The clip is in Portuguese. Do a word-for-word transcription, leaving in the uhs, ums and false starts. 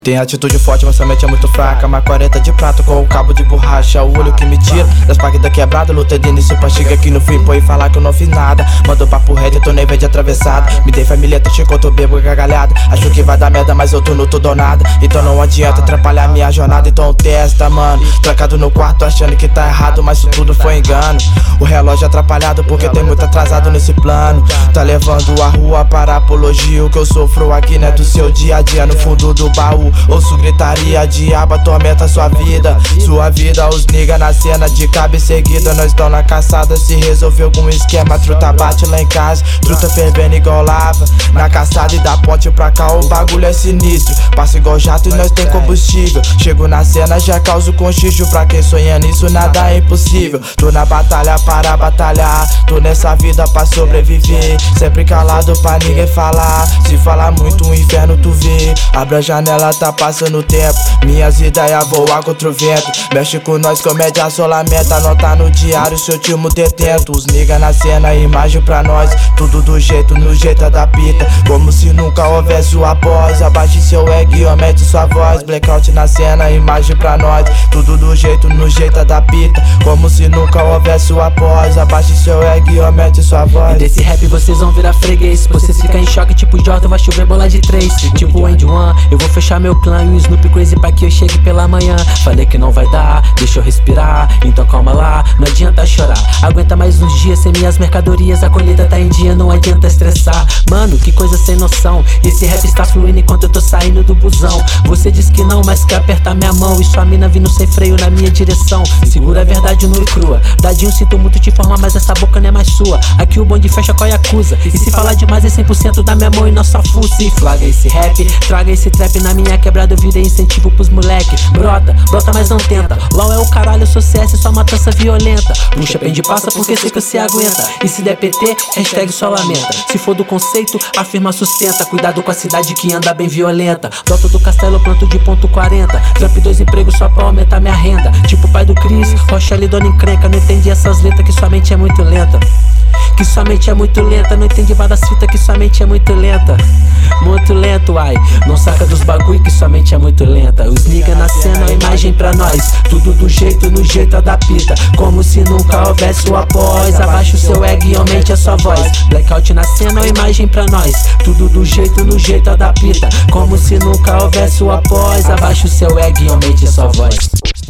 Tem atitude forte, mas sua mente é muito fraca. Uma quarenta de prata com o cabo de borracha. O olho que me tira das páginas quebradas. Luta de início pra chegar aqui no fim, pô, e falar que eu não fiz nada. Mandou papo reto, tô nem verde atravessado. Me dei família, te chico, tô bebo gargalhada. Acho que vai dar merda, mas eu tô no tudo ou nada. Então não adianta atrapalhar minha jornada. Então testa, mano. Trancado no quarto achando que tá errado, mas isso tudo foi engano. O relógio atrapalhado porque tem muito atrasado nesse plano. Tá levando a rua para apologia. O que eu sofro aqui não é do seu dia a dia. No fundo do baú ouço gritaria, diabo atormenta sua vida. Sua vida, os nigga na cena de cabeça erguida. Nós tão na caçada, se resolver algum esquema. Truta bate lá em casa, truta fervendo igual lava. Na caçada e da ponte pra cá o bagulho é sinistro. Passa igual jato e nós tem combustível. Chego na cena, já causo conchígio. Pra quem sonha nisso, nada é impossível. Tô na batalha para batalhar, tô nessa vida pra sobreviver. Sempre calado pra ninguém falar. Se falar muito o inferno tu vê. Abre a janela, tá passando o tempo. Minhas ideias voam contra o vento. Mexe com nós, comédia, solamenta. Anota no diário, seu timo detento. Os nigga na cena, imagem pra nós. Tudo do jeito, no jeito da pita. Como se nunca houvesse o após. Abaixe seu ego e aumente sua voz. Blackout na cena, imagem pra nós. Tudo do jeito, no jeito da pita. Como se nunca houvesse o após. Abaixe seu ego e aumente sua voz. E desse rap vocês vão virar freguês. Vocês ficam em choque tipo Jordan, vai chover bola de três. Tipo End One, eu vou fechar meu plano. E o Snoop Crazy pra que eu chegue pela manhã. Falei que não vai dar, deixa eu respirar. Então calma lá, não adianta chorar. Aguenta mais uns dias sem minhas mercadorias. A colheita tá em dia, não adianta estressar. Mano, que coisa sem noção. Esse rap está fluindo enquanto eu tô saindo do busão. Você diz que não, mas quer apertar minha mão. E sua mina vindo sem freio na minha direção. Segura a verdade nua e crua. Dadinho, sinto muito te informar, mas essa boca não é mais sua. Aqui o bonde fecha com a Yakuza. E se falar demais é cem por cento da minha mão e nossa fuça. E flaga esse rap, traga esse trap na minha quebrada. Eu virei incentivo pros moleque. Brota, brota mas não tenta. LOL é o caralho, eu sou C S, só matança violenta. Puxa, pende, passa porque sei que você aguenta. E se der P T, hashtag só lamenta. Se for do conceito, afirma, sustenta. Cuidado com a cidade que anda bem violenta. Doto do castelo, planto de ponto quarenta. Tramp dois empregos só pra aumentar minha renda. Tipo pai do Cris, Rocha ali, dona encrenca. Não entendi essas letras que sua mente é muito lenta. Que sua mente é muito lenta. Não entendi várias fitas que sua mente é muito lenta. Muito lento, ai. Não saca dos bagulho que sua mente é muito lenta. Os nigga na cena, a imagem pra nós. Tudo do jeito, no jeito da pita. Como se nunca houvesse o após. Abaixa o seu ego e aumente a sua voz. Blackout na cena, a imagem pra nós. Tudo do jeito, no jeito da pita. Como se nunca houvesse o após. Abaixa o seu ego e aumente a sua voz.